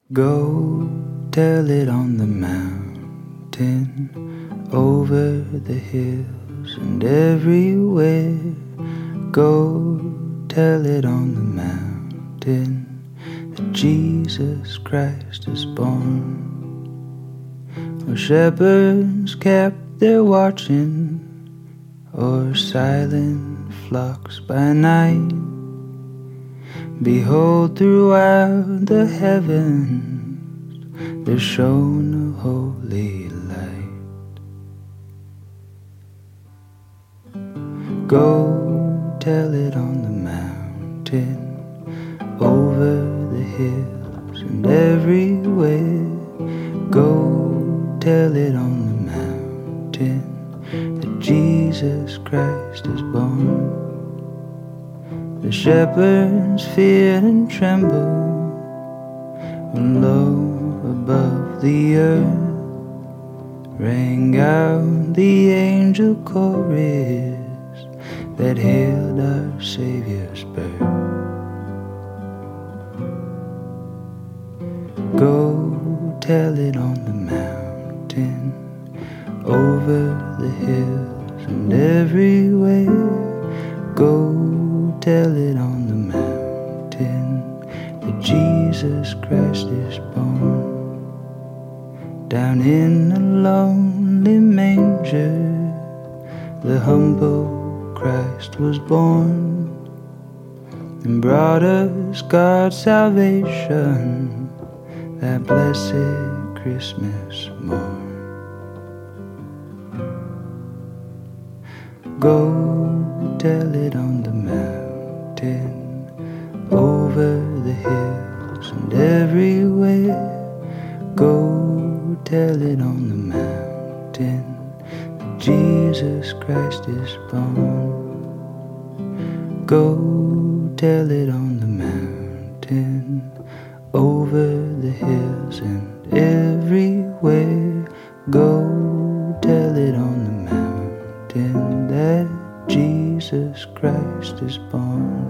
Go tell it on the mountain, over the hills and everywhere. Go tell it on the mountain that Jesus Christ is born. Or shepherds kept their watching, or silent flocks by night. Behold, throughout the heavens there shone a holy light. Go tell it on the mountain, over the hills and everywhere. Go tell it on the mountain that Jesus Christ is born. The shepherds feared and trembled when low above the earth rang out the angel chorus that hailed our Savior's birth. Go tell it on the mountain, over the hills and everywhere. Go tell it on the mountain that Jesus Christ is born. Down in a lonely manger, the humble Christ was born, and brought us God's salvation that blessed Christmas morn. Go tell it on the mountain, over the hills and everywhere. Go tell it on the mountain that Jesus Christ is born. Go tell it on the mountain, over the hills and everywhere. Go tell it on the mountain that Jesus Christ is born.